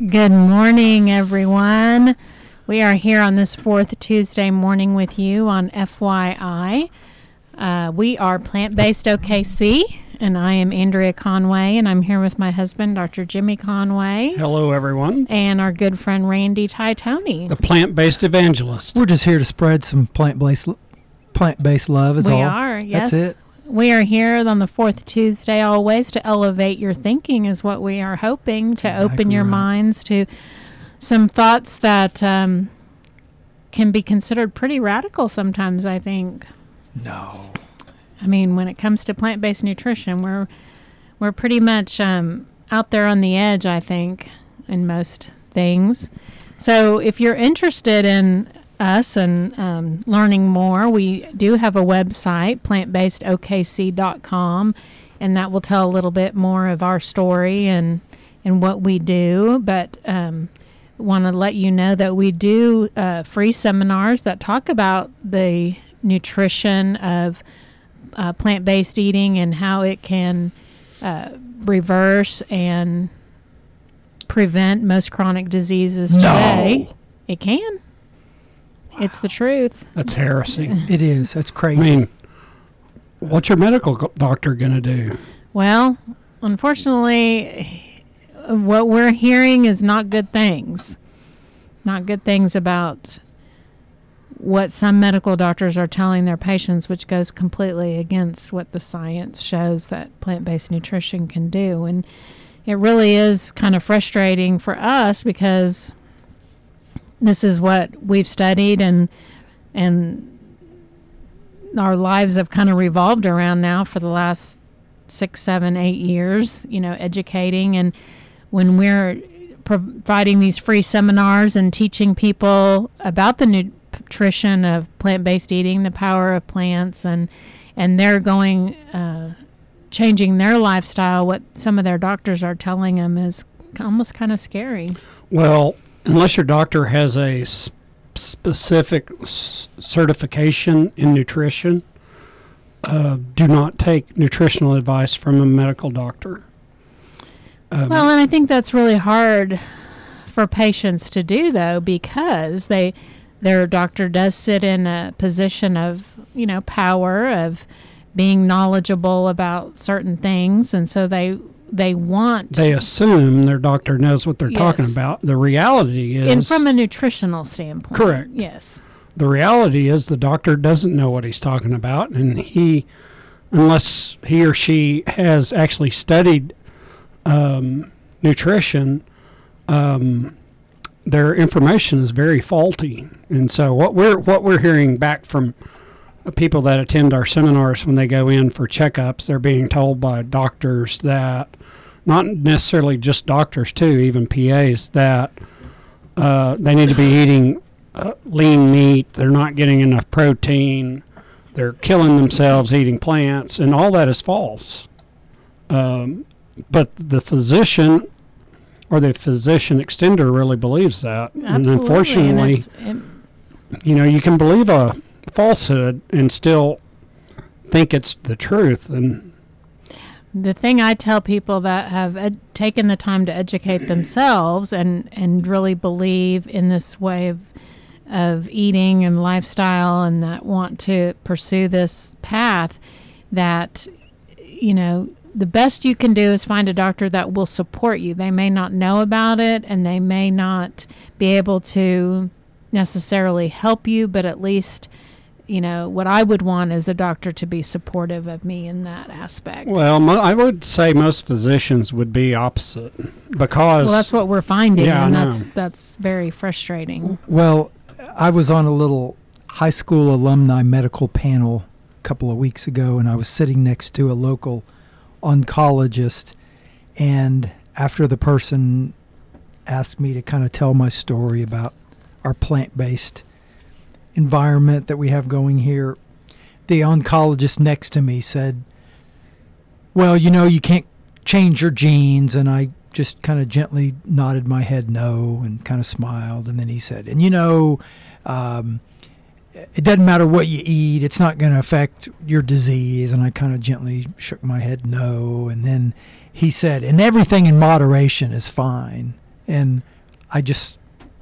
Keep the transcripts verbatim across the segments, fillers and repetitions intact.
Good morning, everyone. We are here on this fourth Tuesday morning with you on F Y I. Uh, we are Plant-Based O K C, and I am Andrea Conway, and I'm here with my husband, Doctor Jimmy Conway. Hello, everyone. And our good friend, Randy Titone. The Plant-Based Evangelist. We're just here to spread some plant-based plant-based love is we all. We are, yes. That's it. We are here on the fourth Tuesday always to elevate your thinking is what we are hoping, to Exactly open your right. minds to some thoughts that um, can be considered pretty radical sometimes, I think. No. I mean, when it comes to plant-based nutrition, we're we're pretty much um, out there on the edge, I think, in most things. So if you're interested in us and um, learning more, we do have a website, plant based O K C dot com, and that will tell a little bit more of our story and and what we do. But um, want to let you know that we do uh, free seminars that talk about the nutrition of uh, plant-based eating and how it can uh, reverse and prevent most chronic diseases today. No. It can. It's the truth. That's heresy. It is. That's crazy. I mean, what's your medical go- doctor going to do? Well, unfortunately, what we're hearing is not good things. Not good things about what some medical doctors are telling their patients, which goes completely against what the science shows that plant-based nutrition can do. And it really is kind of frustrating for us because this is what we've studied and and our lives have kind of revolved around now for the last six, seven, eight years, you know, educating. And when we're providing these free seminars and teaching people about the nutrition of plant-based eating, the power of plants, and and they're going, uh, changing their lifestyle, what some of their doctors are telling them is almost kind of scary. Well, unless your doctor has a s- specific s- certification in nutrition, uh, do not take nutritional advice from a medical doctor. Um, Well, and I think that's really hard for patients to do, though, because they their doctor does sit in a position of, you know, power, of being knowledgeable about certain things, and so they they want... they assume their doctor knows what they're Yes. talking about. The reality is... And from a nutritional standpoint. Correct. Yes. The reality is the doctor doesn't know what he's talking about, and he, unless he or she has actually studied um, nutrition, um, their information is very faulty. And so what we're what we're hearing back from people that attend our seminars when they go in for checkups, they're being told by doctors that, not necessarily just doctors too, even P As, that uh, they need to be eating uh, lean meat, they're not getting enough protein, they're killing themselves eating plants, and all that is false. Um, but the physician or the physician extender really believes that. Absolutely. And unfortunately, And it's, it, you know, you can believe a falsehood and still think it's the truth. And the thing I tell people that have ed- taken the time to educate themselves and, and really believe in this way of, of eating and lifestyle and that want to pursue this path, that, you know, the best you can do is find a doctor that will support you. They may not know about it and they may not be able to necessarily help you, but at least, you know, what I would want is a doctor to be supportive of me in that aspect. well, mo- I would say most physicians would be opposite because Well, that's what we're finding, Yeah, I and know. that's that's very frustrating. Well, I was on a little high school alumni medical panel a couple of weeks ago, and I was sitting next to a local oncologist, and after the person asked me to kind of tell my story about our plant-based environment that we have going here, the oncologist next to me said, well, you know, you can't change your genes. And I just kind of gently nodded my head no and kind of smiled. And then he said, and you know, um, it doesn't matter what you eat, it's not going to affect your disease. And I kind of gently shook my head no. And then he said, and everything in moderation is fine. And I just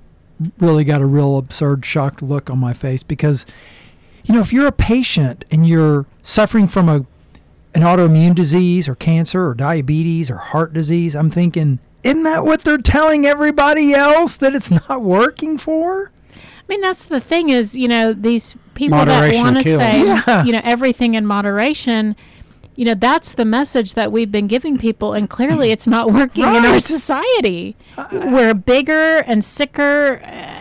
really got a real absurd, shocked look on my face because, you know, if you're a patient and you're suffering from a an autoimmune disease or cancer or diabetes or heart disease, I'm thinking, isn't that what they're telling everybody else that it's not working for? I mean, that's the thing is, you know, these people Moderation that want to kills. say, Yeah. you know, everything in moderation, you know, that's the message that we've been giving people, and clearly it's not working in our Right. society. We're bigger and sicker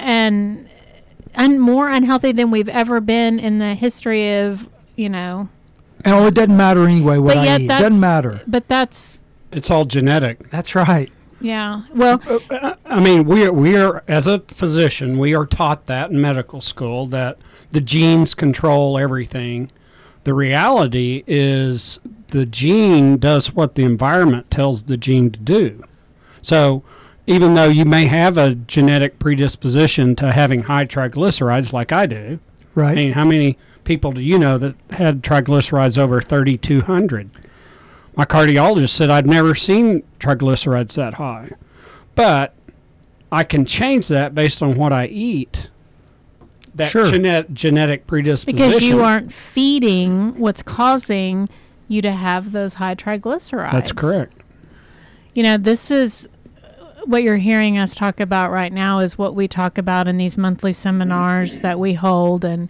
and un- more unhealthy than we've ever been in the history of, you know. And oh, it doesn't matter anyway what But I yet eat. It that's- doesn't matter. But that's, It's all genetic. That's right. yeah. Well, I mean, we are, we are, as a physician, we are taught that in medical school, that the genes control everything. The reality is the gene does what the environment tells the gene to do. So even though you may have a genetic predisposition to having high triglycerides like I do, Right. I mean, how many people do you know that had triglycerides over thirty-two hundred? My cardiologist said I'd never seen triglycerides that high. But I can change that based on what I eat. That Sure. genet- genetic predisposition. because you aren't feeding what's causing you to have those high triglycerides. That's correct. You know, this is what you're hearing us talk about right now is what we talk about in these monthly seminars that we hold. And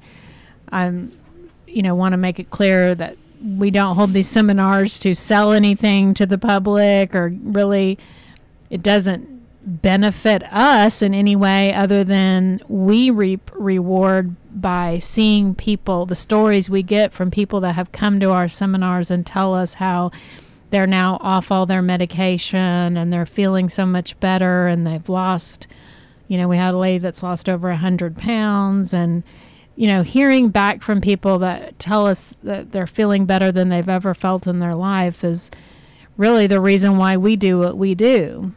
I'm, you know, want to make it clear that we don't hold these seminars to sell anything to the public, or really it doesn't benefit us in any way other than we reap reward by seeing people, the stories we get from people that have come to our seminars and tell us how they're now off all their medication and they're feeling so much better, and they've lost, you know, we had a lady that's lost over a hundred pounds, and, you know, hearing back from people that tell us that they're feeling better than they've ever felt in their life is really the reason why we do what we do.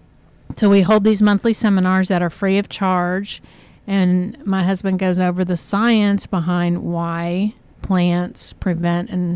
So we hold these monthly seminars that are free of charge, and my husband goes over the science behind why plants prevent and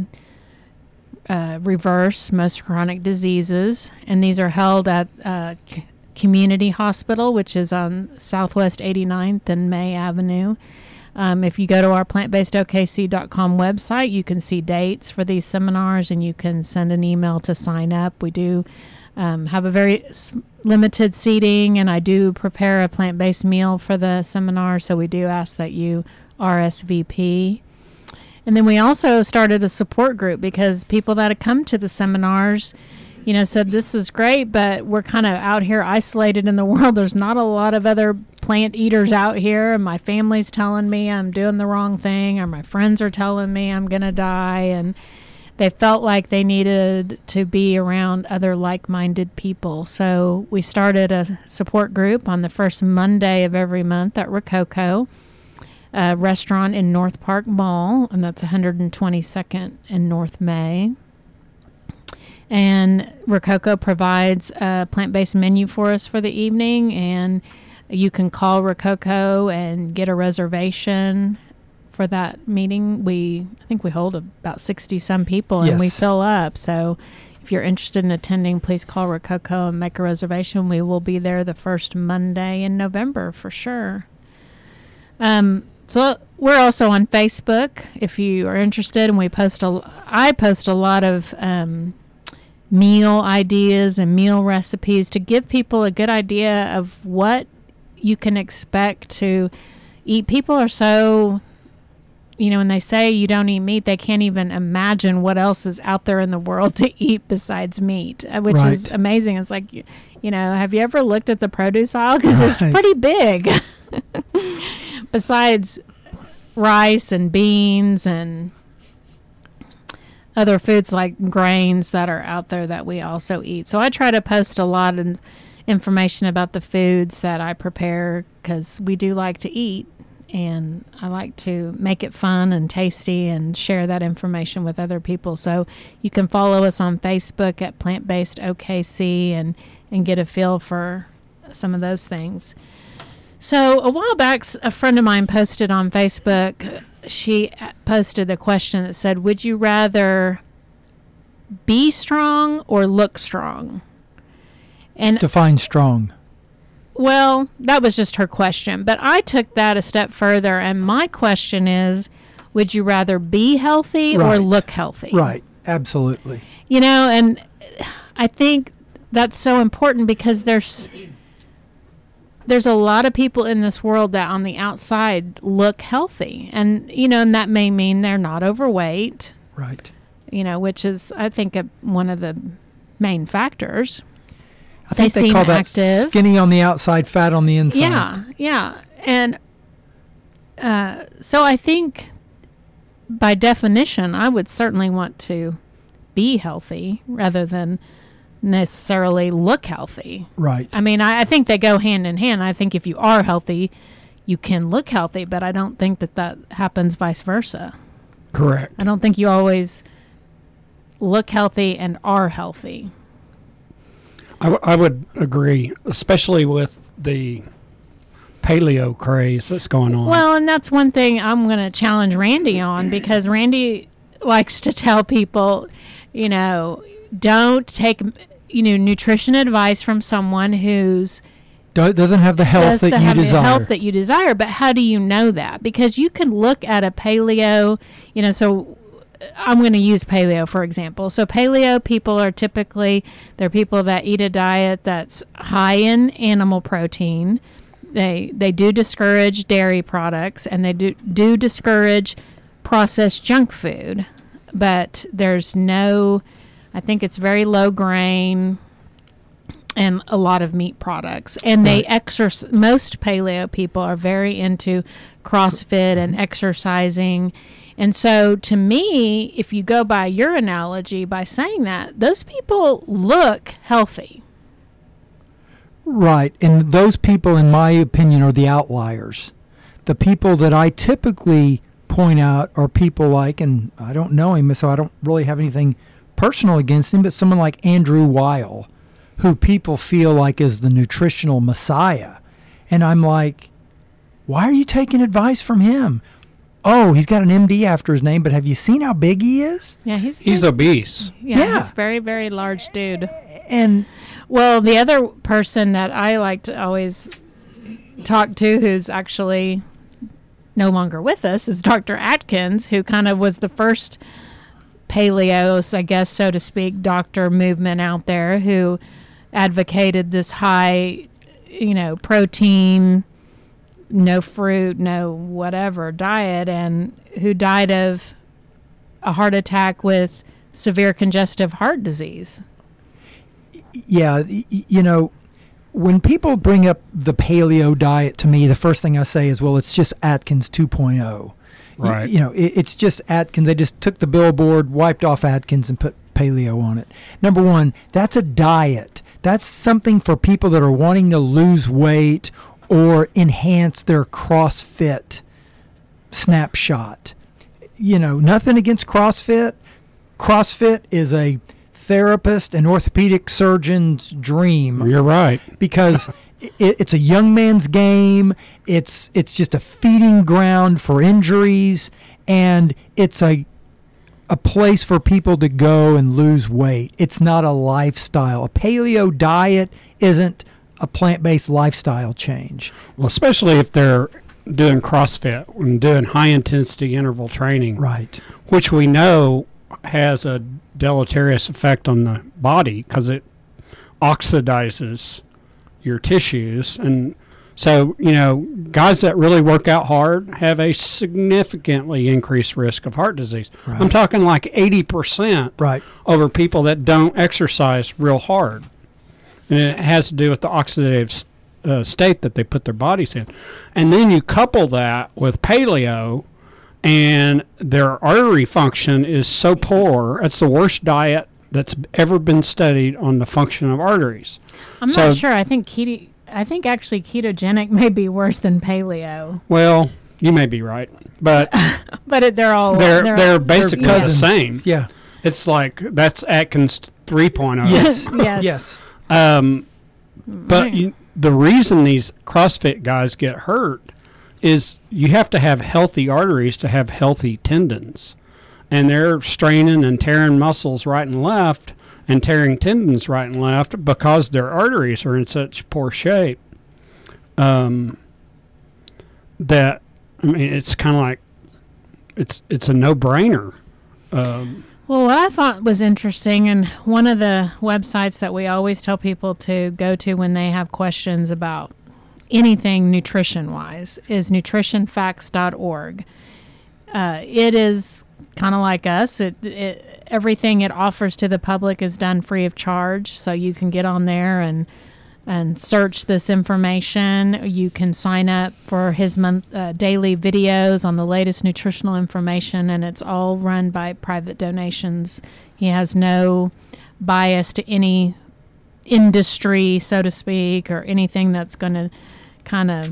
uh, reverse most chronic diseases. And these are held at uh, C- Community Hospital, which is on Southwest eighty-ninth and May Avenue. Um, if you go to our plant based O K C dot com website, you can see dates for these seminars, and you can send an email to sign up. We do um, have a very s- limited seating, and I do prepare a plant-based meal for the seminar, so we do ask that you R S V P. And then we also started a support group because people that have come to the seminars, you know, said this is great, but we're kind of out here isolated in the world. There's not a lot of other plant eaters out here, and my family's telling me I'm doing the wrong thing, or my friends are telling me I'm going to die, and they felt like they needed to be around other like-minded people. So we started a support group on the first Monday of every month at Rococo, a restaurant in North Park Mall, and that's one hundred twenty-second and North May. And Rococo provides a plant-based menu for us for the evening, and you can call Rococo and get a reservation for that meeting. We, I think we hold about sixty some people, and we Yes. fill up. So if you're interested in attending, please call Rococo and make a reservation. We will be there the first Monday in November for sure. Um, so we're also on Facebook if you are interested, and we post a, I post a lot of um, meal ideas and meal recipes to give people a good idea of what you can expect to eat. People are so, you know, when they say you don't eat meat, they can't even imagine what else is out there in the world to eat besides meat, uh, which is Right. amazing. It's like, you, you know, have you ever looked at the produce aisle? Because it's Right. pretty big. Besides rice and beans and other foods like grains that are out there that we also eat. So I try to post a lot of information about the foods that I prepare because we do like to eat, and I like to make it fun and tasty and share that information with other people. So you can follow us on Facebook at Plant Based O K C and, and get a feel for some of those things. So a while back, s- a friend of mine posted on Facebook, she uh, posted a question that said, would you rather be strong or look strong? And Define strong. Well, that was just her question. But I took that a step further, and my question is, would you rather be healthy Right. or look healthy? Right. Absolutely. You know, and I think that's so important because there's there's a lot of people in this world that on the outside look healthy. And, you know, and that may mean they're not overweight, Right. you know, which is, I think, a, one of the main factors. I think They they, seem call that active. skinny on the outside, fat on the inside. Yeah, yeah. And uh, so I think by definition, I would certainly want to be healthy rather than necessarily look healthy. Right. I mean, I, I think they go hand in hand. I think if you are healthy, you can look healthy, but I don't think that that happens vice versa. Correct. I don't think you always look healthy and are healthy. I, w- I would agree, especially with the paleo craze that's going on. Well, and that's one thing I'm going to challenge Randy on because Randy likes to tell people, you know, don't take, you know, nutrition advice from someone who's Do- doesn't have the health does that the- you have the desire. health that you desire. But how do you know that? Because you can look at a paleo, you know, so I'm going to use paleo, for example. So paleo people are typically, they're people that eat a diet that's high in animal protein. They they do discourage dairy products, and they do, do discourage processed junk food. But there's no, I think it's very low grain and a lot of meat products. And they Right. exercise, most paleo people are very into CrossFit and exercising. And so to me, if you go by your analogy, by saying that, those people look healthy. Right. And those people, in my opinion, are the outliers. The people that I typically point out are people like, and I don't know him, so I don't really have anything personal against him, but someone like Andrew Weil, who people feel like is the nutritional messiah. And I'm like, why are you taking advice from him? Oh, he's got an M D after his name, but have you seen how big he is? Yeah, he's He's big. obese. Yeah, Yeah. he's very, very large dude. And Well, the other person that I like to always talk to, who's actually no longer with us, is Doctor Atkins, who kind of was the first paleo, I guess, so to speak, doctor movement out there, who advocated this high, you know, protein, no fruit, no whatever diet, and who died of a heart attack with severe congestive heart disease. yeah, y- y- you know, when people bring up the paleo diet to me, the first thing I say is, well, it's just Atkins two point oh. Y- Right. You know, it, it's just Atkins. They just took the billboard, wiped off Atkins, and put paleo on it. Number one, that's a diet. That's something for people that are wanting to lose weight or enhance their CrossFit snapshot. You know, nothing against CrossFit. CrossFit is a therapist and orthopedic surgeon's dream You're right. because it, it's a young man's game. It's it's just a feeding ground for injuries, and it's a a place for people to go and lose weight. It's not a lifestyle. A paleo diet isn't a plant-based lifestyle change. Well, especially if they're doing CrossFit and doing high intensity interval training, Right. which we know has a deleterious effect on the body because it oxidizes your tissues. And so, you know, guys that really work out hard have a significantly increased risk of heart disease. Right. I'm talking like eighty percent Right. over people that don't exercise real hard. And it has to do with the oxidative uh, state that they put their bodies in. And then you couple that with paleo, and their artery function is so poor. It's the worst diet that's ever been studied on the function of arteries. I'm So- not sure. I think keto. I think actually ketogenic may be worse than paleo, Well, you may be right, but but it, they're all they're they're, they're basically the cousins. same. Yeah. It's like that's Atkins three point oh. Yes. Yes. Yes. Um, but Right. you, the reason these CrossFit guys get hurt is you have to have healthy arteries to have healthy tendons. And they're straining and tearing muscles right and left and tearing tendons right and left because their arteries are in such poor shape. um, that, I mean, it's kind of like, it's it's a no-brainer. Um, Well, what I thought was interesting, and one of the websites that we always tell people to go to when they have questions about anything nutrition-wise, is nutrition facts dot org. Uh, it is kind of like us. It, it everything it offers to the public is done free of charge, so you can get on there and and search this information. You can sign up for his month uh, daily videos on the latest nutritional information, and it's all run by private donations. He has no bias to any industry, so to speak, or anything that's going to kind of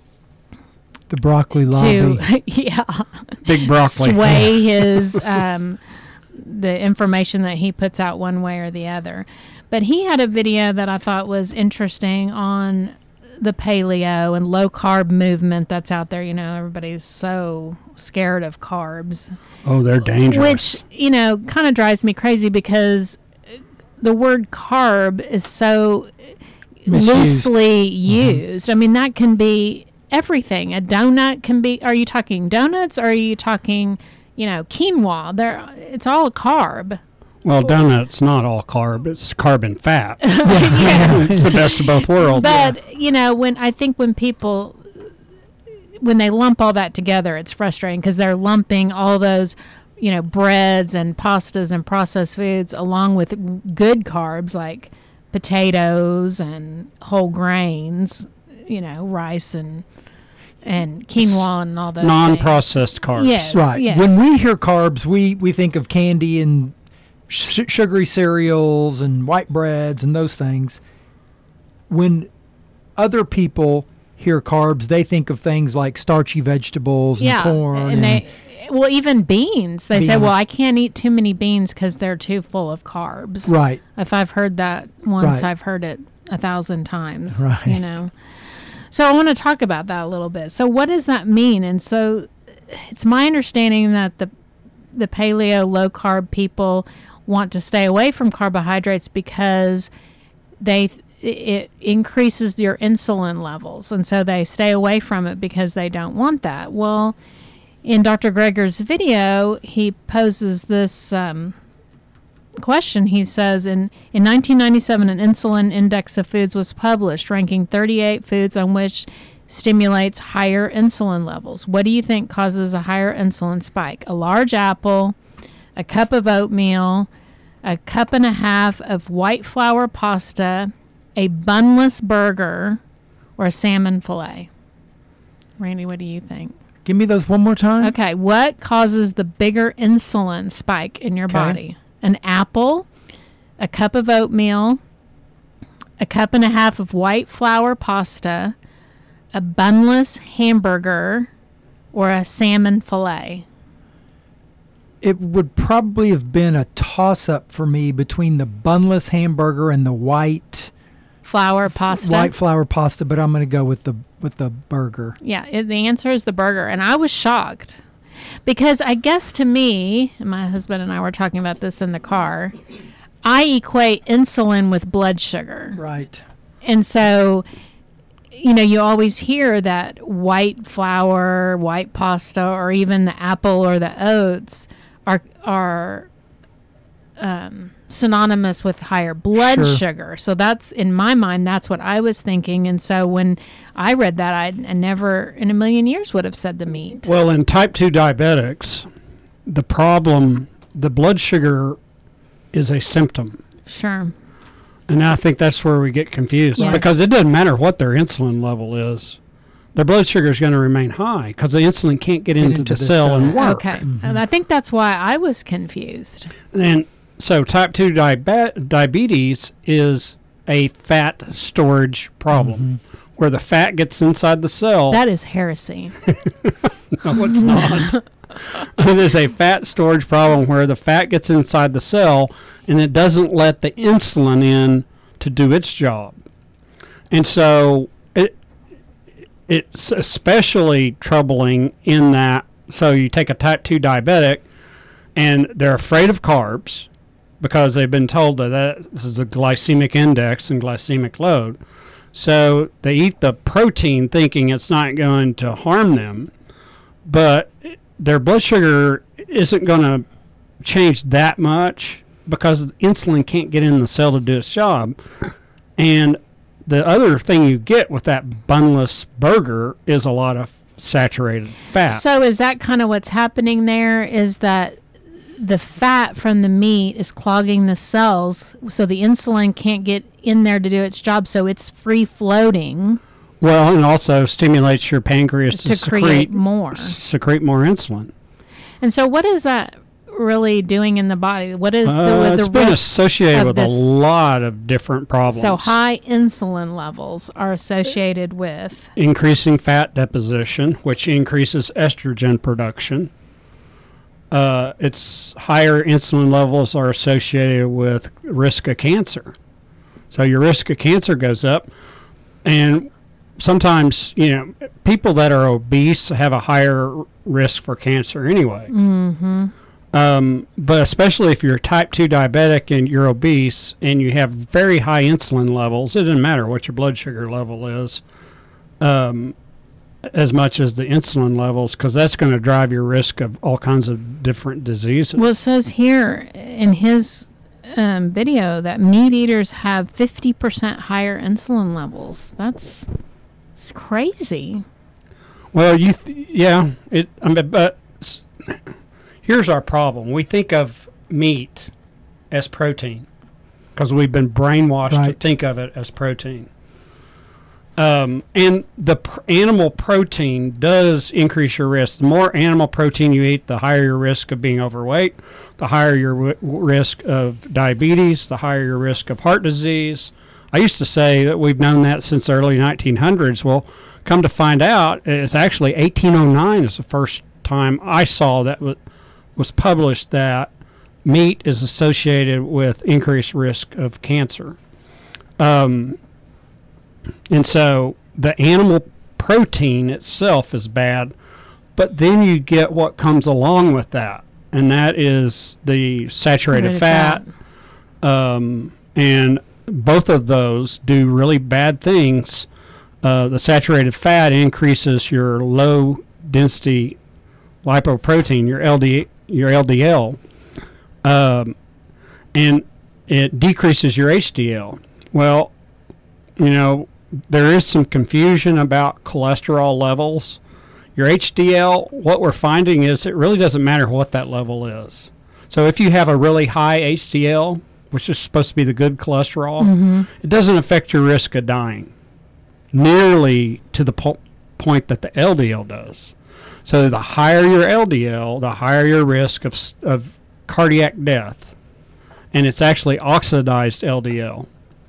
The broccoli lobby. to yeah big broccoli. sway his um, the information that he puts out one way or the other. But he had a video that I thought was interesting on the paleo and low carb movement that's out there. You know, everybody's so scared of carbs. Oh, they're dangerous. Which, you know, kind of drives me crazy because the word carb is so Misused. loosely used. I mean, that can be everything. A donut can be, are you talking donuts or are you talking, you know, quinoa? There, it's all a carb. Well, donut's not all carb. It's carb and fat. Yes. It's the best of both worlds. But, you know, when I think when people, when they lump all that together, it's frustrating because they're lumping all those, you know, breads and pastas and processed foods along with good carbs like potatoes and whole grains, you know, rice and and quinoa and all those Non-processed carbs. Yes. Right. yes. When we hear carbs, we, we think of candy and sh- sugary cereals and white breads and those things. When other people hear carbs, they think of things like starchy vegetables and yeah, corn. and, And, they, well, even beans. They say, Beans. well, I can't eat too many beans because they're too full of carbs. right. If I've heard that once, Right. I've heard it a thousand times. Right. You know. So I want to talk about that a little bit. So what does that mean? And so it's my understanding that the the paleo low carb people want to stay away from carbohydrates because they it increases your insulin levels, and so they stay away from it because they don't want that. Well, in Doctor Greger's video, he poses this um, question. He says, in, in nineteen ninety-seven, an insulin index of foods was published, ranking thirty-eight foods on which stimulates higher insulin levels. What do you think causes a higher insulin spike? A large apple, a cup of oatmeal, a cup and a half of white flour pasta, a bunless burger, or a salmon fillet? Randy, what do you think? Give me those one more time. Okay, what causes the bigger insulin spike in your Okay. body? An apple, a cup of oatmeal, a cup and a half of white flour pasta, a bunless hamburger, or a salmon fillet? It would probably have been a toss-up for me between the bunless hamburger and the white Flour pasta? white flour pasta, but I'm going to go with the with the burger. Yeah, it, the answer is the burger. And I was shocked because I guess to me, and my husband and I were talking about this in the car, I equate insulin with blood sugar. Right. And so, you know, you always hear that white flour, white pasta, or even the apple or the oats are are um, synonymous with higher blood Sure. sugar. So that's, in my mind, that's what I was thinking. And so when I read that, I, I never in a million years would have said the meat. Well, in type two diabetics, the problem, the blood sugar is a symptom. Sure. And I think that's where we get confused Yes. because it doesn't matter what their insulin level is. Their blood sugar is going to remain high because the insulin can't get, Get into, into the the cell cell. and work. Okay. And I think that's why I was confused. And so type two diabe- diabetes is a fat storage problem where the fat gets inside the cell. That is heresy. No, it's not. It is a fat storage problem where the fat gets inside the cell and it doesn't let the insulin in to do its job. And so it it's especially troubling in that, so you take a type two diabetic and they're afraid of carbs because they've been told that, that this is a glycemic index and glycemic load. So they eat the protein thinking it's not going to harm them, but their blood sugar isn't going to change that much because insulin can't get in the cell to do its job. And the other thing you get with that bunless burger is a lot of saturated fat. So is that kind of what's happening there, is that the fat from the meat is clogging the cells, so the insulin can't get in there to do its job, so it's free floating. Well, and also stimulates your pancreas to, to secrete create more. secrete more insulin. And so what is that really doing in the body? What is Uh, the, the it's been risk associated of with this? a lot of different problems. So high insulin levels are associated with Increasing fat deposition, which increases estrogen production. Uh, its higher insulin levels are associated with risk of cancer. So your risk of cancer goes up. And sometimes, you know, people that are obese have a higher risk for cancer anyway. Mm-hmm. Um, but especially if you're type two diabetic and you're obese and you have very high insulin levels, it doesn't matter what your blood sugar level is, um, as much as the insulin levels, because that's going to drive your risk of all kinds of different diseases. Well, it says here in his um, video that meat eaters have fifty percent higher insulin levels. That's it's crazy. Well, you, th- yeah, it. I mean, but s- here's our problem: we think of meat as protein because we've been brainwashed to Right. think of it as protein. Um, and the pr- animal protein does increase your risk. The more animal protein you eat, the higher your risk of being overweight, the higher your w- risk of diabetes, the higher your risk of heart disease. I used to say that we've known that since the early nineteen hundreds. Well, come to find out, it's actually eighteen oh nine is the first time I saw that w- was published that meat is associated with increased risk of cancer. Um, and so the animal protein itself is bad, but then you get what comes along with that, and that is the saturated Saturated fat, um, and both of those do really bad things. Uh, the saturated fat increases your low density lipoprotein, your L D, your L D L, um, and it decreases your H D L. Well, you know, there is some confusion about cholesterol levels. Your H D L, what we're finding is it really doesn't matter what that level is. So if you have a really high H D L, which is supposed to be the good cholesterol, Mm-hmm. it doesn't affect your risk of dying nearly to the po- point that the L D L does. So the higher your L D L, the higher your risk of, s- of cardiac death. And it's actually oxidized L D L.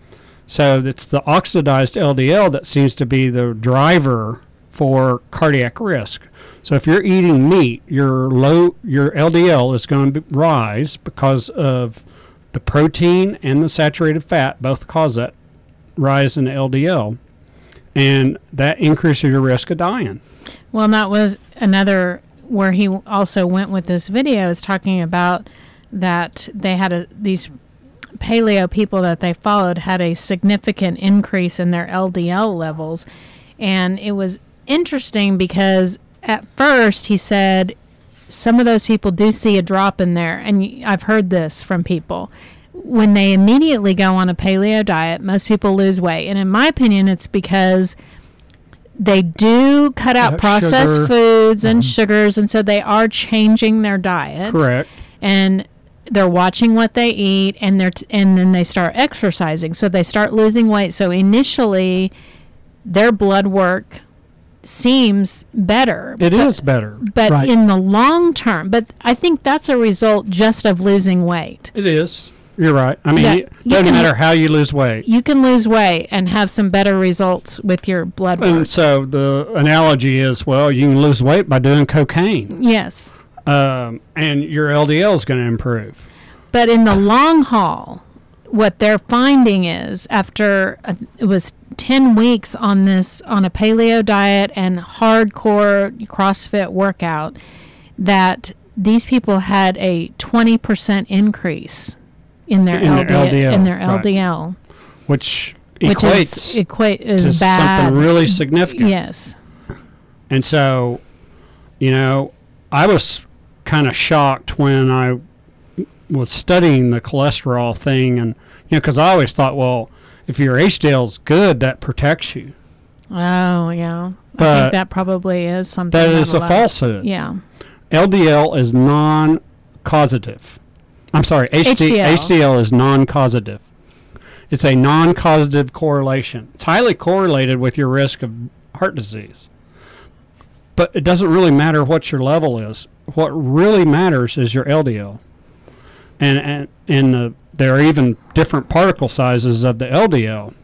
So it's the oxidized L D L that seems to be the driver for cardiac risk. So if you're eating meat, your low your L D L is going to rise because of the protein and the saturated fat both cause that rise in L D L, and that increases your risk of dying. Well, and that was another where he also went with this video, is talking about that they had a these paleo people that they followed had a significant increase in their L D L levels. And it was interesting because at first he said some of those people do see a drop in there. And y- I've heard this from people. When they immediately go on a paleo diet, most people lose weight. And in my opinion, it's because they do cut out Cut out processed sugar. foods and Mhm. sugars. And so they are changing their diet. Correct. And they're watching what they eat, and they're t- and then they start exercising, so they start losing weight. So initially their blood work seems better, It is better. but Right. in the long term, but I think that's a result just of losing weight. It is. You're right. I mean, Yeah, it you doesn't can- matter how you lose weight. You can lose weight and have some better results with your blood work. And so the analogy is, well, you can lose weight by doing cocaine, Yes, um, and your L D L is going to improve. but in the long haul, what they're finding is after a, it was ten weeks on this on a paleo diet and hardcore CrossFit workout, that these people had a twenty percent increase in their, In their L D L, L D L, in their right. L D L. Which which equates is equate to is bad. something really significant. Yes. And so, you know, I was kind of shocked when I was studying the cholesterol thing, and you know, because I always thought, well, if your H D L is good, that protects you. Oh, yeah. But I think that probably is something. That is a lot- falsehood. Yeah. L D L is non-causative. I'm sorry, H D, H D L. H D L is non-causative. It's a non-causative correlation. It's highly correlated with your risk of heart disease. But it doesn't really matter what your level is. What really matters is your L D L. And and, and uh, there are even different particle sizes of the L D L.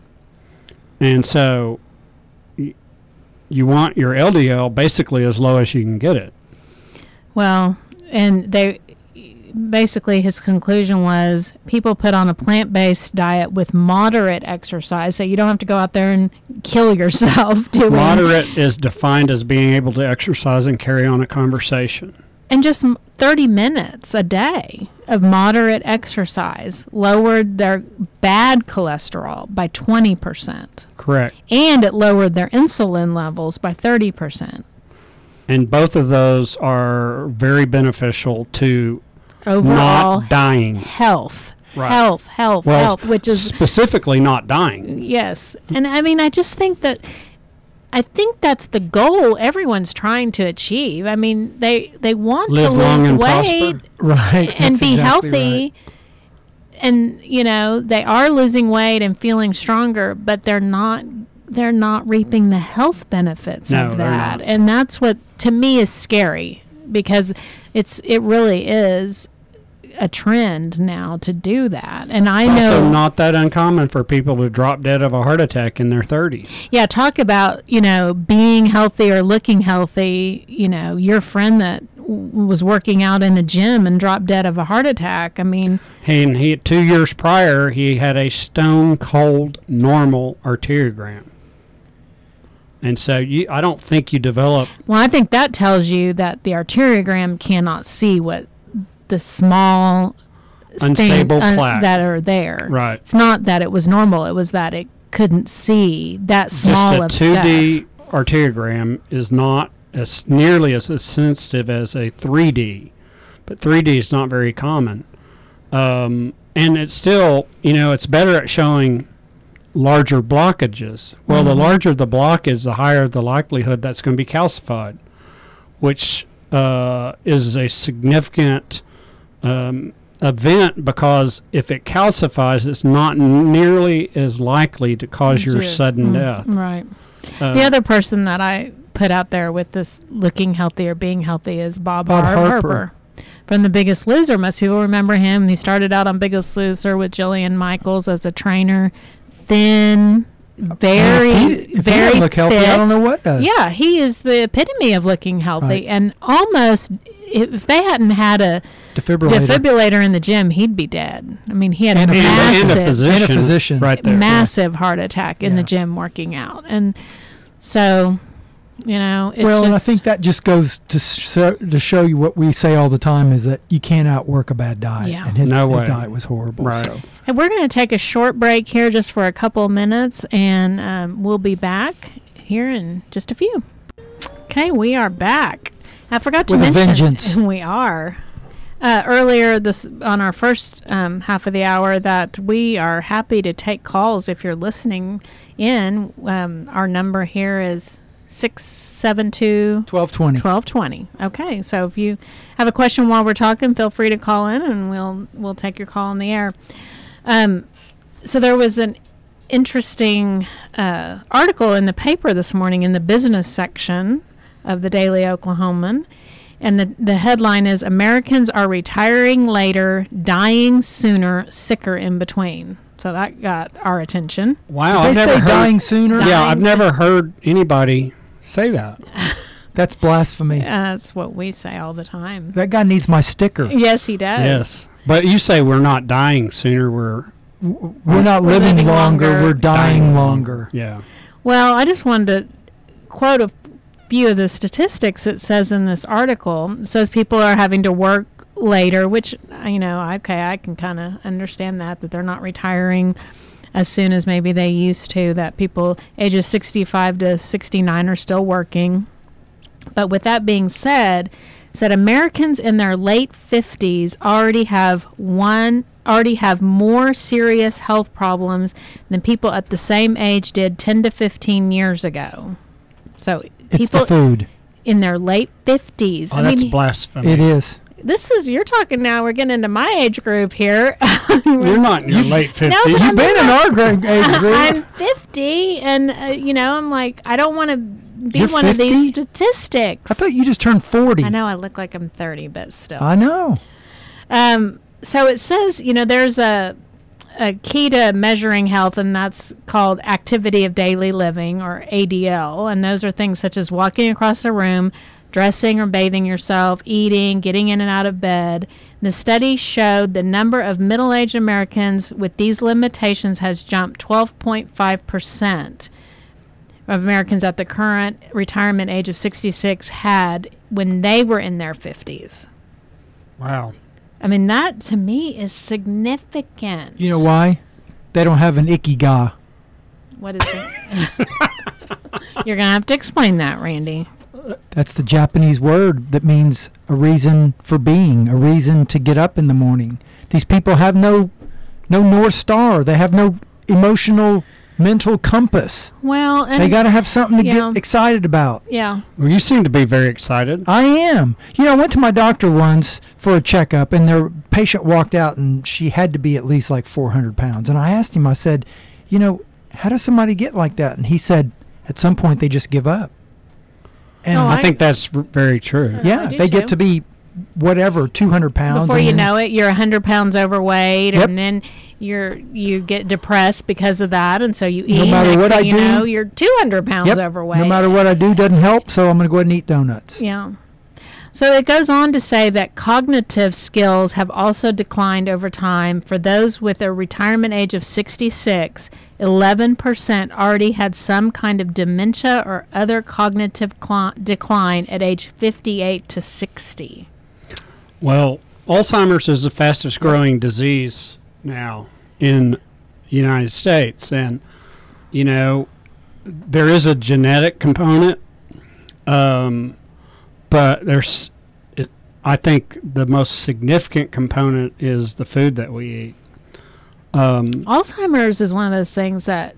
And so y- you want your L D L basically as low as you can get it. Well, and they basically his conclusion was people put on a plant-based diet with moderate exercise, so you don't have to go out there and kill yourself doing Moderate is defined as being able to exercise and carry on a conversation. and just m- thirty minutes a day of moderate exercise lowered their bad cholesterol by twenty percent, Correct. and it lowered their insulin levels by thirty percent. And both of those are very beneficial to Overall not dying. health, Right. health, health, Well, health, which is specifically not dying. yes. And I mean, I just think that I think that's the goal everyone's trying to achieve. I mean, they they want Live to long lose and weight prosper. Right. and that's be exactly healthy. right. And you know, they are losing weight and feeling stronger, but they're not they're not reaping the health benefits No, of they're that. not. And that's what to me is scary, because it's it really is a trend now to do that. And I It's know also not that uncommon for people to drop dead of a heart attack in their thirties. Yeah, talk about, you know, being healthy or looking healthy. You know, your friend that w- was working out in a gym and dropped dead of a heart attack. I mean, And he, two years prior, he had a stone cold normal arteriogram. And so you, I don't think you develop. well, I think that tells you that the arteriogram cannot see what the small stain- Unstable un- plaque. that are there. Right. It's not that it was normal. It was that it couldn't see that small of Just a two stuff. D arteriogram is not as nearly as, as sensitive as a three D, but three D is not very common. Um, and it's still, you know, it's better at showing larger blockages. Well, the Mhm. larger the blockage, the higher the likelihood that's going to be calcified, which uh, is a significant um, event, because if it calcifies, it's not nearly as likely to cause your Sure. sudden Mm, death. Right. Uh, The other person that I put out there with this looking healthy or being healthy is Bob, Bob Har- Harper. Harper from The Biggest Loser. Most people remember him. He started out on Biggest Loser with Jillian Michaels as a trainer. Thin, very, if he, if he very doesn't look healthy, fit. I don't know what does. Yeah, he is the epitome of looking healthy. Right. And almost, if they hadn't had a Defibrillator. defibrillator in the gym, he'd be dead. I mean, he had And a a and, and massive a physician, and a physician. right there. massive heart attack in the Yeah. gym working out. And so, you know, it's well, just, and I think that just goes to show, to show you what we say all the time, is that you can't outwork a bad diet. Yeah. And his, No his way. diet was horrible. Right. So. and we're going to take a short break here just for a couple of minutes, and um, we'll be back here in just a few. Okay, we are back. I forgot to With a mention vengeance. we are. Uh, earlier this on our first um, half of the hour that we are happy to take calls if you're listening in. Um, our number here is six seven two twelve twenty. twelve twenty. Okay, so if you have a question while we're talking, feel free to call in, and we'll we'll take your call on the air. Um, so there was an interesting uh, article in the paper this morning in the business section of the Daily Oklahoman, and the the headline is "Americans are retiring later, dying sooner, sicker in between." So that got our attention. Wow, They I've say never heard. dying sooner. Di- yeah, dying I've never heard anybody say that. That's blasphemy. That's what we say all the time. That guy needs my sticker. Yes, he does. Yes, but you say we're not dying sooner. We're W- We're not We're living, living longer, longer. We're dying longer. Yeah. Well, I just wanted to quote a few of the statistics it says in this article. It says people are having to work later, which, uh, you know, okay, I can kind of understand that, that they're not retiring as soon as maybe they used to, that people ages sixty-five to sixty-nine are still working. But with that being said, said Americans in their late fifties already have one already have more serious health problems than people at the same age did ten to fifteen years ago. So It's people the food. in their late fifties. Oh, I that's mean, blasphemy. It is. this is, you're talking now, we're getting into my age group here. You're not in your late fifties. but You've I'm been in not. our gra- age group. I'm fifty, and, uh, you know, I'm like, I don't want to be You're one of these fifty? statistics. I thought you just turned forty. I know I look like I'm thirty, but still. I know. Um, so it says, you know, there's a, a key to measuring health, and that's called activity of daily living, or A D L. And those are things such as walking across a room, dressing or bathing yourself, eating, getting in and out of bed. The study showed the number of middle-aged Americans with these limitations has jumped twelve point five percent of Americans at the current retirement age of sixty-six had when they were in their fifties. Wow. I mean, that to me is significant. You know why? They don't have an ikigai. What is it? You're going to have to explain that, Randy. That's the Japanese word that means a reason for being, a reason to get up in the morning. These people have no no North Star. They have no emotional, mental compass. Well, and They got to have something to yeah. get excited about. yeah. Well, you seem to be very excited. I am. You know, I went to my doctor once for a checkup, and their patient walked out, and she had to be at least like four hundred pounds. And I asked him, I said, you know, how does somebody get like that? And he said, at some point, they just give up. And Oh, I think that's r- very true. I yeah, do they too. get to be whatever, two hundred pounds. Before and you then- know it, you're one hundred pounds overweight, Yep. and then you're you get depressed because of that, and so you eat. No and matter next what thing I you do- know, you're two hundred pounds Yep, overweight. no matter what I do, doesn't help, so I'm going to go ahead and eat donuts. Yeah. So it goes on to say that cognitive skills have also declined over time. For those with a retirement age of sixty-six, eleven percent already had some kind of dementia or other cognitive cli- decline at age fifty-eight to sixty. Well, Alzheimer's is the fastest growing disease now in the United States. And, you know, there is a genetic component, um, but there's, it, I think the most significant component is the food that we eat. Um, Alzheimer's is one of those things that,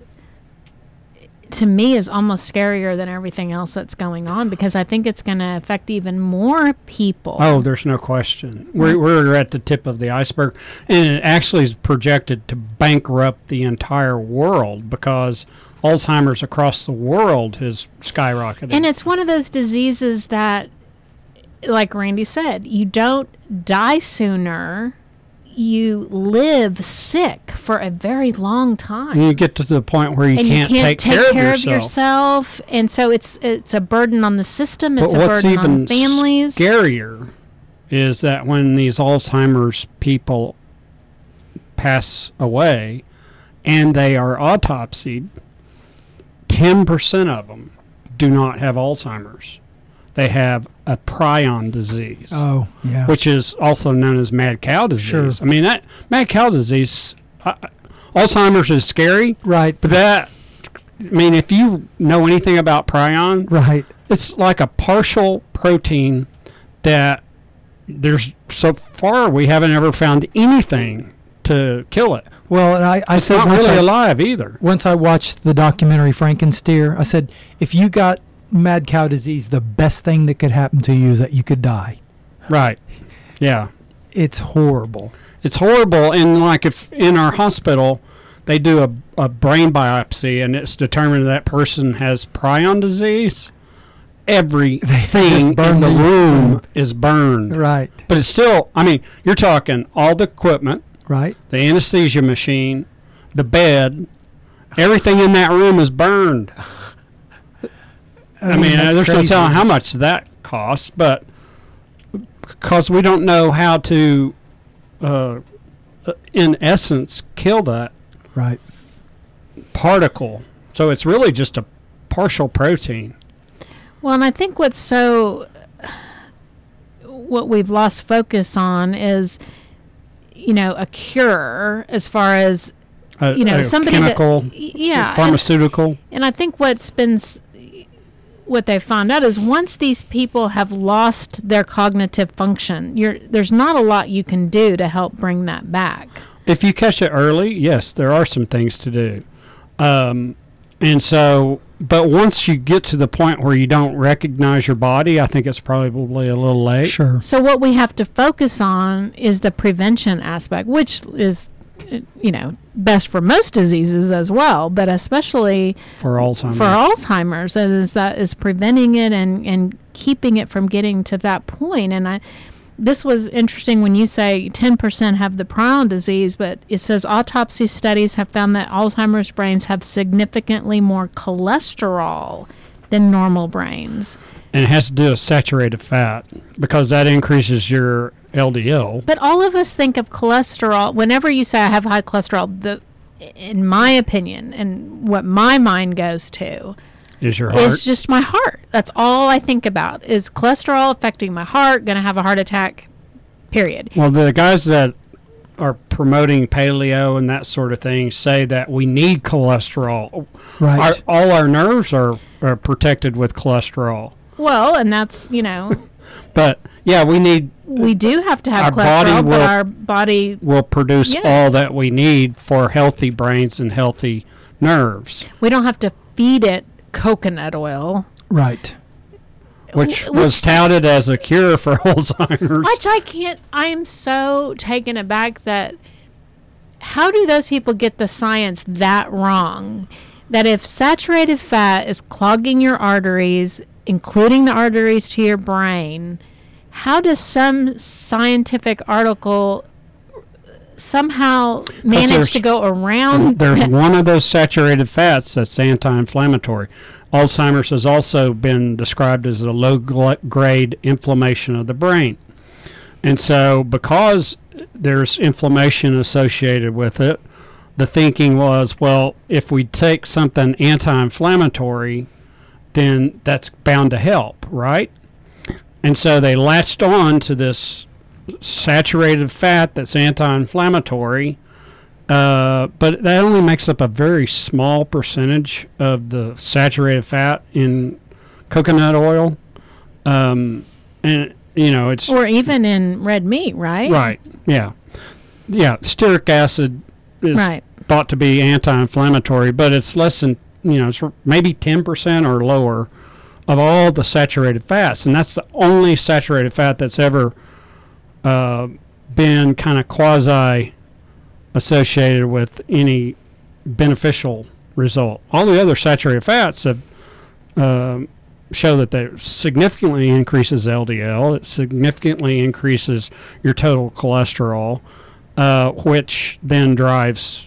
to me, is almost scarier than everything else that's going on, because I think it's going to affect even more people. Oh, there's no question. We're, we're at the tip of the iceberg. And it actually is projected to bankrupt the entire world because Alzheimer's across the world has skyrocketed. And it's one of those diseases that, like Randy said, you don't die sooner. You live sick for a very long time. And you get to the point where you, and can't, you can't take, care, of yourself. yourself. And so it's it's a burden on the system. It's But a what's burden even on families. scarier is that when these Alzheimer's people pass away and they are autopsied, ten percent of them do not have Alzheimer's. They have a prion disease, Oh, yeah. which is also known as mad cow disease. Sure. I mean, that mad cow disease, uh, Alzheimer's is scary, right. but that, I mean, if you know anything about prion, Right. it's like a partial protein that there's, so far we haven't ever found anything to kill it. Well, and I, I It's said not once really I, alive either. once I watched the documentary Frankensteer, I said, if you got mad cow disease, the best thing that could happen to you is that you could die. Right. Yeah. It's horrible. It's horrible. And like if in our hospital, they do a, a brain biopsy and it's determined that person has prion disease, everything burn in the the- room is burned. Right. But it's still, I mean, you're talking all the equipment, Right. the anesthesia machine, the bed, everything in that room is burned. I, mean, that's there's no crazy. telling how much that costs, but because we don't know how to, uh, uh, in essence, kill that Right. particle. So it's really just a partial protein. Well, and I think what's so, what we've lost focus on is, you know, a cure as far as a, you know, a somebody chemical, that, yeah, pharmaceutical. And, and I think what's been s- what they found out is once these people have lost their cognitive function, you're, there's not a lot you can do to help bring that back. If you catch it early, yes, there are some things to do. Um, and so, but once you get to the point where you don't recognize your body, I think it's probably a little late. Sure. So what we have to focus on is the prevention aspect, which is, you know, best for most diseases as well, but especially For Alzheimer's. for Alzheimer's, and is that is preventing it and, and keeping it from getting to that point. And I, this was interesting when you say ten percent have the prion disease, but it says autopsy studies have found that Alzheimer's brains have significantly more cholesterol than normal brains. And it has to do with saturated fat because that increases your L D L. But all of us think of cholesterol. Whenever you say I have high cholesterol, the, in my opinion, and what my mind goes to, Is your heart? is just my heart. That's all I think about is cholesterol affecting my heart, going to have a heart attack, period. Well, the guys that are promoting paleo and that sort of thing say that we need cholesterol. Right. Our, all our nerves are, are protected with cholesterol. Well, and that's, you know, But, yeah, we need, we do have to have Our body cholesterol, but will- our body, will produce Yes. all that we need for healthy brains and healthy nerves, we don't have to feed it coconut oil. Right. which, Which- was touted as a cure for Alzheimer's. Which I can't, I am so taken aback that how do those people get the science that wrong? That if saturated fat is clogging your arteries, including the arteries to your brain, how does some scientific article somehow manage there's- to go around? There's one of those saturated fats that's anti-inflammatory. Alzheimer's has also been described as a low-grade inflammation of the brain. And so because there's inflammation associated with it, the thinking was, well, if we take something anti-inflammatory, then that's bound to help, right? And so they latched on to this saturated fat that's anti-inflammatory, uh, but that only makes up a very small percentage of the saturated fat in coconut oil. Um, and, you know, it's... Or even in red meat, right? Right, yeah. Yeah, stearic acid is Right. thought to be anti-inflammatory, but it's less than, you know, it's maybe ten percent or lower of all the saturated fats, and that's the only saturated fat that's ever uh, been kind of quasi associated with any beneficial result. All the other saturated fats have um show that they significantly increases L D L. It significantly increases your total cholesterol, uh, which then drives,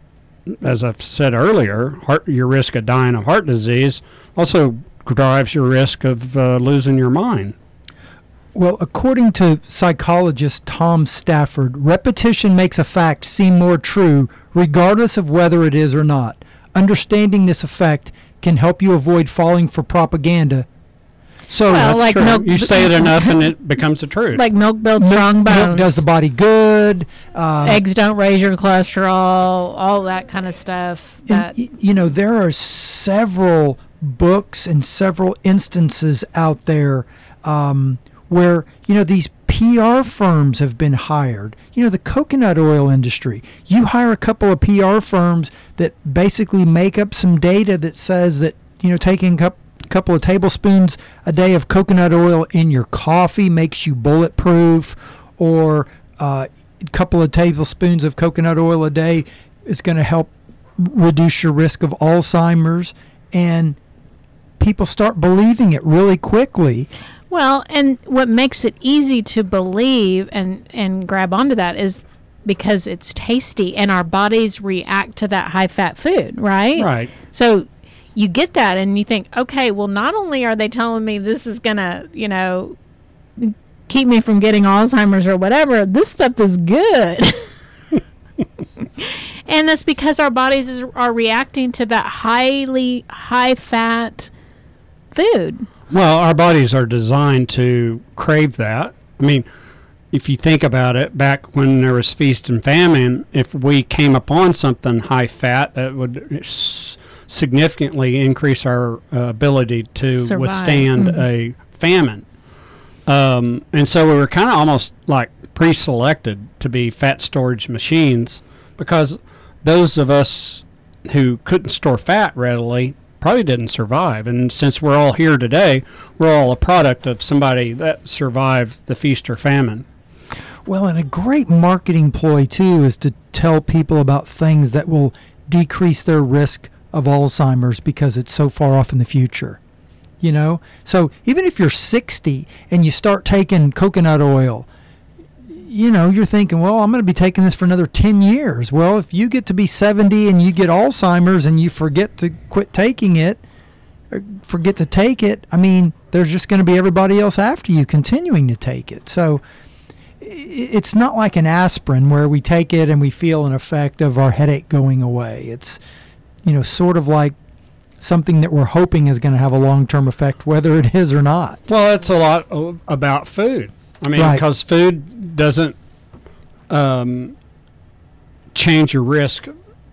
as I've said earlier, heart, your risk of dying of heart disease. Also drives your risk of uh, losing your mind. Well, according to psychologist Tom Stafford, repetition makes a fact seem more true regardless of whether it is or not. Understanding this effect can help you avoid falling for propaganda. So, Well, That's like true. milk- You say it enough and it becomes the truth. Like milk builds milk- strong bones. milk does the body good. Um, Eggs don't raise your cholesterol, all that kind of stuff. That And, y- you know, there are several books and several instances out there um, where, you know, these P R firms have been hired. You know, the coconut oil industry. You hire a couple of P R firms that basically make up some data that says that, you know, taking a cup, couple of tablespoons a day of coconut oil in your coffee makes you bulletproof, or uh, a couple of tablespoons of coconut oil a day is going to help reduce your risk of Alzheimer's, and people start believing it really quickly. Well, and what makes it easy to believe and, and grab onto that is because it's tasty and our bodies react to that high-fat food, right? Right. So you get that and you think, okay, well, not only are they telling me this is going to, you know, keep me from getting Alzheimer's or whatever, this stuff is good. And that's because our bodies is, are reacting to that highly high-fat food. Well, our bodies are designed to crave that. I mean, if you think about it, back when there was feast and famine, if we came upon something high fat, that would s- significantly increase our uh, ability to Survive. withstand Mhm. a famine. Um, and so we were kind of almost like pre-selected to be fat storage machines, because those of us who couldn't store fat readily probably didn't survive. And since we're all here today, we're all a product of somebody that survived the feast or famine. Well, and a great marketing ploy, too, is to tell people about things that will decrease their risk of Alzheimer's because it's so far off in the future. You know? So even if you're sixty and you start taking coconut oil, you know, you're thinking, well, I'm going to be taking this for another ten years. Well, if you get to be seventy and you get Alzheimer's and you forget to quit taking it, or forget to take it, I mean, there's just going to be everybody else after you continuing to take it. So it's not like an aspirin where we take it and we feel an effect of our headache going away. It's, you know, sort of like something that we're hoping is going to have a long-term effect, whether it is or not. Well, it's a lot o- about food. I mean, Right. because food doesn't um, change your risk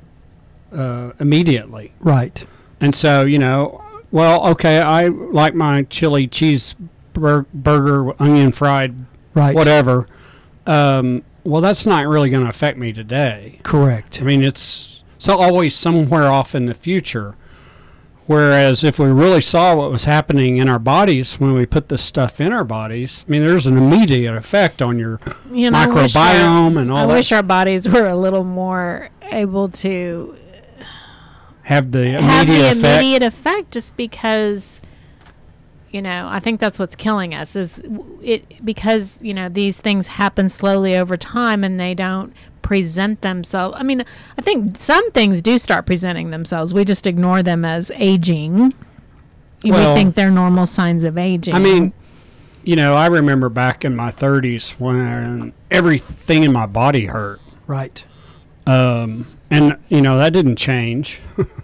uh, immediately. Right. And so, you know, well, okay, I like my chili cheese bur- burger, onion fried, Right. whatever. Um, well, that's not really going to affect me today. Correct. I mean, it's so always somewhere off in the future. Whereas if we really saw what was happening in our bodies when we put this stuff in our bodies, I mean, there's an immediate effect on your You know, I wish our- microbiome and all I that. wish our bodies were a little more able to have the immediate have the effect. immediate effect, just because, you know, I think that's what's killing us is w- it because, you know, these things happen slowly over time and they don't present themselves. I mean, I think some things do start presenting themselves. We just ignore them as aging. Well, we think they're normal signs of aging. I mean, you know, I remember back in my thirties when everything in my body hurt. Right. Um, and, you know, that didn't change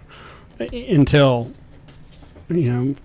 until, you know,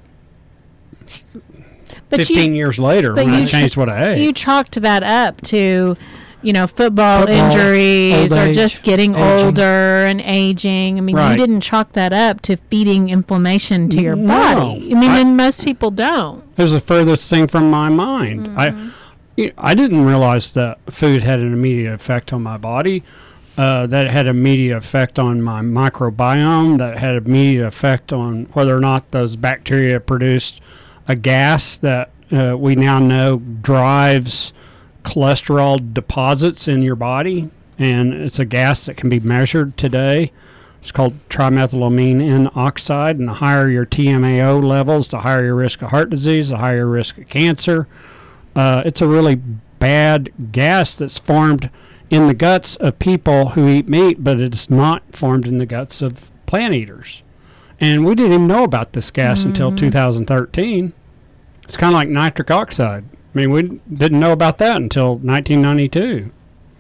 But fifteen you, years later but when I you- changed what I ate. you chalked that up to, you know, football, Football, injuries old or age, just getting aging. older and aging. I mean, Right. you didn't chalk that up to feeding inflammation to your No. body. I mean, I- and most people don't. It was the furthest thing from my mind. Mm-hmm. I, you know, I didn't realize that food had an immediate effect on my body. Uh, that it had immediate effect on my microbiome. That it had immediate effect on whether or not those bacteria produced a gas that uh, we now know drives cholesterol deposits in your body, and it's a gas that can be measured today. It's called trimethylamine N oxide, and the higher your T M A O levels, the higher your risk of heart disease, the higher your risk of cancer. Uh, it's a really bad gas that's formed in the guts of people who eat meat, but it's not formed in the guts of plant eaters. And we didn't even know about this gas until two thousand thirteen. It's kind of like nitric oxide. I mean, we didn't know about that until nineteen ninety-two.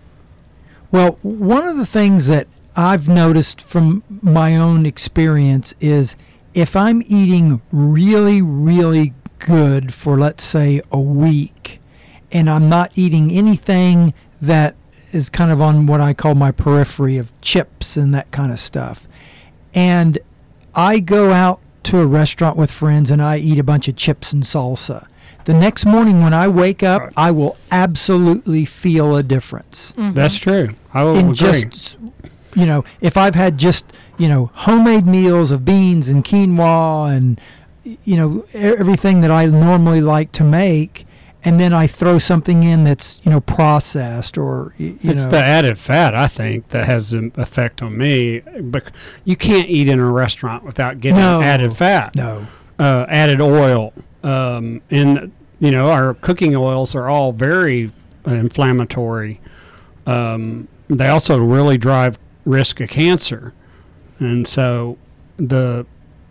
Well, one of the things that I've noticed from my own experience is if I'm eating really, really good for, let's say, a week, and I'm not eating anything that is kind of on what I call my periphery of chips and that kind of stuff, and I go out to a restaurant with friends and I eat a bunch of chips and salsa, the next morning when I wake up, Right. I will absolutely feel a difference. That's true. I will In agree. just, you know, if I've had just, you know, homemade meals of beans and quinoa and, you know, e- everything that I normally like to make, and then I throw something in that's, you know, processed or, y- you It's know. the added fat, I think, that has an effect on me. But you can't eat in a restaurant without getting No. added fat, No. uh, added oil. Um, and, you know, our cooking oils are all very uh, inflammatory. Um, they also really drive risk of cancer. And so the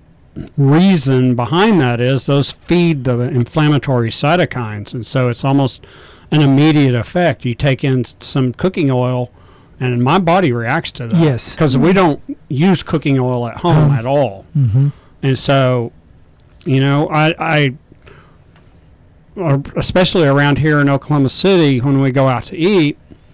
reason behind that is those feed the inflammatory cytokines, and so it's almost an immediate effect. You take in s- some cooking oil, and my body reacts to that. Yes. Because we don't use cooking oil at home Um, at all. Mm-hmm. And so, you know, I, I or especially around here in Oklahoma City, when we go out to eat,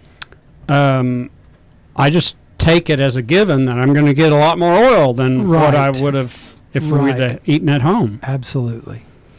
um, I just take it as a given that I'm going to get a lot more oil than Right. what I would have if we Right. would have eaten at home. Absolutely.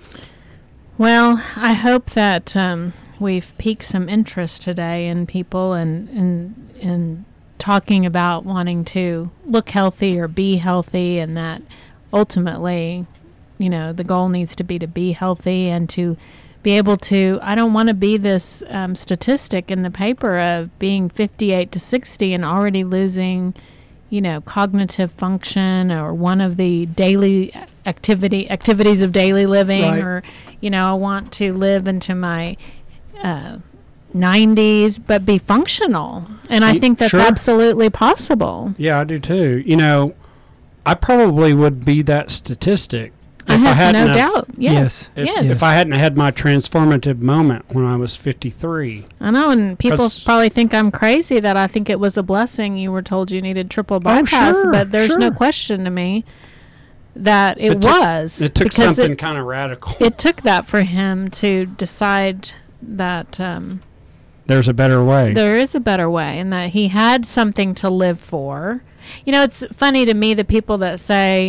Well, I hope that um, we've piqued some interest today in people and in in talking about wanting to look healthy or be healthy, and that ultimately, you know, the goal needs to be to be healthy and to be able to. I don't want to be this um, statistic in the paper of being fifty-eight to sixty and already losing, you know, cognitive function or one of the daily activity activities of daily living, Right. or, you know, I want to live into my uh, nineties but be functional, and I Y- think that's sure. absolutely possible. Yeah, I do too. You know, I probably would be that statistic I if I have hadn't no have- doubt. Yes, If, yes. if I hadn't had my transformative moment when I was fifty-three. I know, and people 'Cause- probably think I'm crazy that I think it was a blessing you were told you needed triple bypass, sure, but there's no sure. question to me that it, It took- was. It took because something it, kind of radical. it took that for him to decide that um, There's a better way. there is a better way, and that he had something to live for. You know, it's funny to me, the people that say,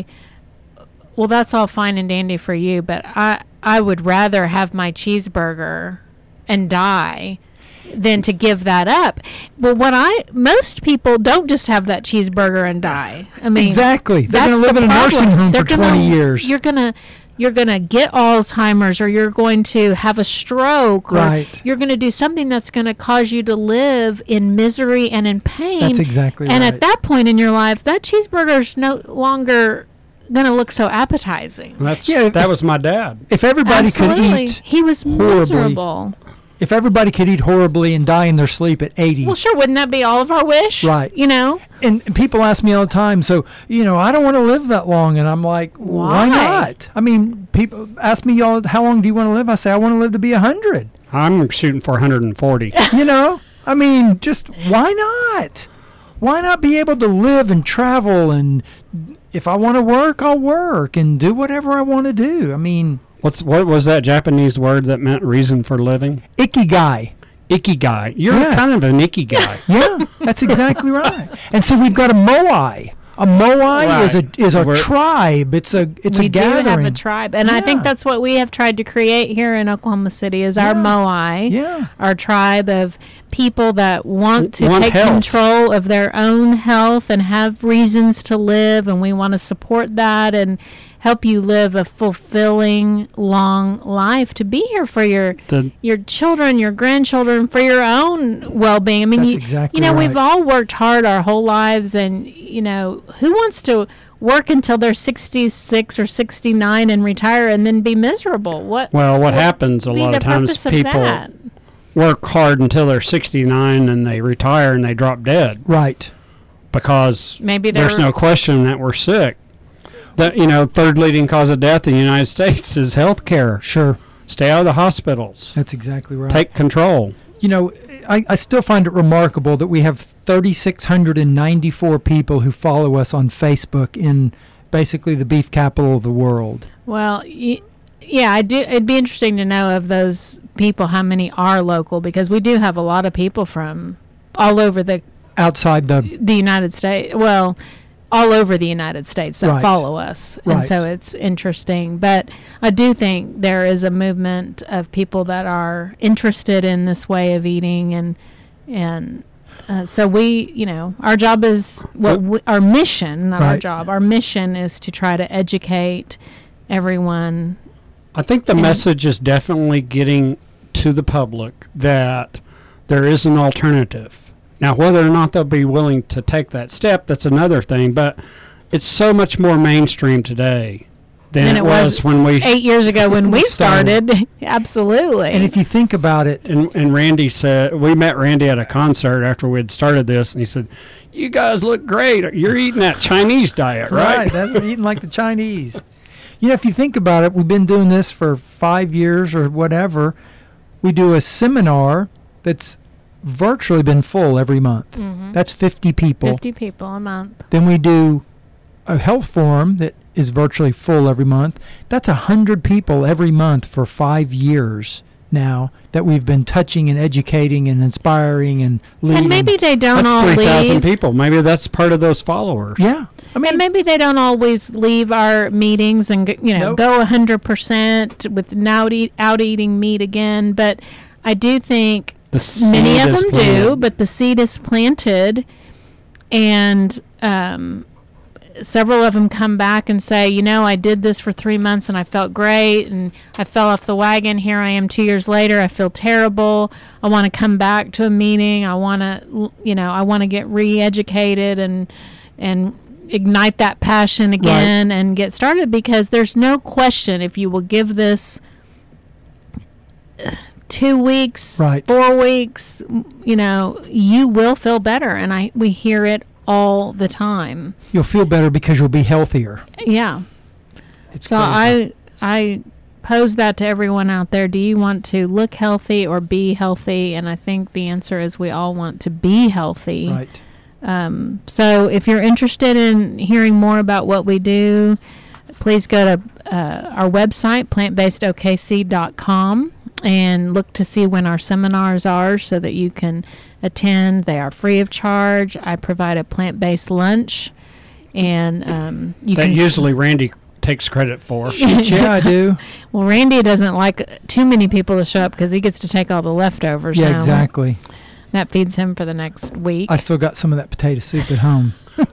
well, that's all fine and dandy for you, but I, I would rather have my cheeseburger and die than to give that up. But what I, most people don't just have that cheeseburger and die. I mean, Exactly. They're that's going to live the in a nursing problem. home They're for gonna- twenty years. You're gonna, you're gonna get Alzheimer's, or you're going to have a stroke, or Right. you're going to do something that's going to cause you to live in misery and in pain. That's exactly and right. at that point in your life, that cheeseburger's no longer going to look so appetizing. That's Yeah, that if- was my dad. if everybody Absolutely. could eat, He was horribly. miserable. if everybody could eat horribly and die in their sleep at eighty, Well, sure, wouldn't that be all of our wish? Right. You know? and people ask me all the time, so, you know, I don't want to live that long. And I'm like, why, Why? not? I mean, people ask me, all, how long do you want to live? I say, I want to live to be one hundred. I'm shooting for one hundred forty. You know, I mean, just why not? Why not be able to live and travel? And if I want to work, I'll work and do whatever I want to do. I mean, What's what was that Japanese word that meant reason for living? ikigai. Ikigai. You're Yeah. kind of an ikigai. Yeah, that's exactly right. And so we've got a moai. A moai is a is a We're- tribe. It's a it's we a do gathering. have a tribe. And I think Yeah. that's what we have tried to create here in Oklahoma City is our Yeah. Moai. Yeah. Our tribe of people that want to Want take health. control of their own health and have reasons to live, and we want to support that and help you live a fulfilling long life, to be here for your The your children, your grandchildren, for your own well-being. I mean, That's you, exactly you know, we've right. all worked hard our whole lives, and you know, who wants to work until they're sixty-six or sixty-nine and retire and then be miserable? What? well, what what happens a would be lot the of times purpose of people that? work hard until they're sixty-nine and they retire and they drop dead Right. because Maybe there's they're- no question that we're sick. The you know third leading cause of death in the United States is health care. Sure. Stay out of the hospitals. That's exactly right. Take control. You know, I, I still find it remarkable that we have three thousand six hundred ninety-four people who follow us on Facebook in basically the beef capital of the world. Well, y- yeah, I do. It'd be interesting to know of those people how many are local, because we do have a lot of people from all over the Outside the the United States. Well, all over the United States that Right. follow us, and Right. so it's interesting. But I do think there is a movement of people that are interested in this way of eating, and and uh, so we, you know, our job is what we, our mission, not our Right. job. Our mission is to try to educate everyone. I think the And- message is definitely getting to the public that there is an alternative. Now, whether or not they'll be willing to take that step, that's another thing. But it's so much more mainstream today than, Than it it was, was when we. Eight years ago when we Started. started, absolutely. and if you think about it, And, and Randy said, we met Randy at a concert after we had started this, and he said, "You guys look great. You're eating that Chinese diet, right?" That's we're eating like the Chinese. You know, if you think about it, we've been doing this for five years or whatever. We do a seminar that's virtually been full every month. Mhm. That's fifty people. fifty people a month. Then we do a health forum that is virtually full every month. That's a hundred people every month for five years now that we've been touching and educating and inspiring and leading. And maybe they don't That's all three thousand leave. people. Maybe that's part of those followers. Yeah. I mean, And maybe they don't always leave our meetings and g- you know Nope. go a hundred percent with now eat, out eating meat again. But I do think The s- many seed of is them do. planted. But the seed is planted, and um, several of them come back and say, you know, I did this for three months and I felt great, and I fell off the wagon. Here I am two years later. I feel terrible. I want to come back to a meeting. I want to, you know, I want to get re-educated and and ignite that passion again and get started, because there's no question if you will give this uh, two weeks, Right. four weeks, m- you know, you will feel better. And I we hear it all the time. you'll feel better because you'll be healthier. Yeah. It's So crazy. I I pose that to everyone out there. Do you want to look healthy or be healthy? And I think the answer is we all want to be healthy. Right. Um, so if you're interested in hearing more about what we do, please go to uh, our website, plant based O K C dot com, and look to see when our seminars are so that you can attend. They are free of charge. I provide a plant-based lunch, and um, you That can s- usually Randy takes credit for. Yeah, I do. Well, Randy doesn't like too many people to show up because he gets to take all the leftovers. Yeah, home. exactly. That feeds him for the next week. I still got some of that potato soup at home.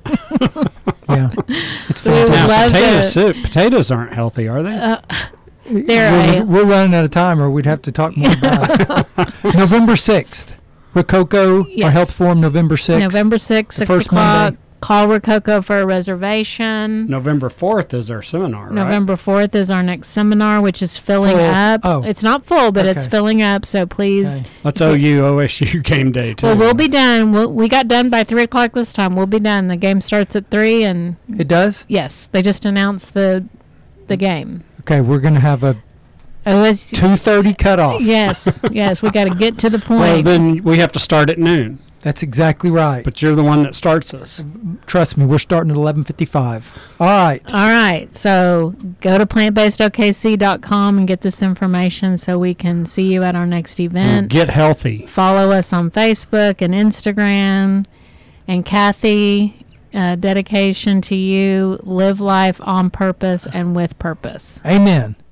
Yeah. It's So we would Now, love potato to- soup. Potatoes aren't healthy, are they? uh, They're we're, a- we're running out of time, or we'd have to talk more about it. November sixth. Rococo, our Yes. health forum, November sixth. November sixth, the six first o'clock. Monday. Call Rococo for a reservation. November fourth is our seminar, right? November fourth is our next seminar, which is filling Full. up. Oh. It's not full, but it's Okay. filling up. So please. Okay. Let's O U O S U game day, too. Well, we'll be done. We'll, we got done by three o'clock this time. We'll be done. The game starts at three, and It does? yes, they just announced the the game. Okay, we're going to have a O S U. two thirty cutoff. Yes, yes, we got to get to the point. Well, then we have to start at noon. That's exactly right. But you're the one that starts us. Trust me, we're starting at eleven fifty-five. All right. All right, so go to plant based O K C dot com and get this information so we can see you at our next event. Get healthy. Follow us on Facebook and Instagram. And Kathy, uh, dedication to you, live life on purpose and with purpose. Amen.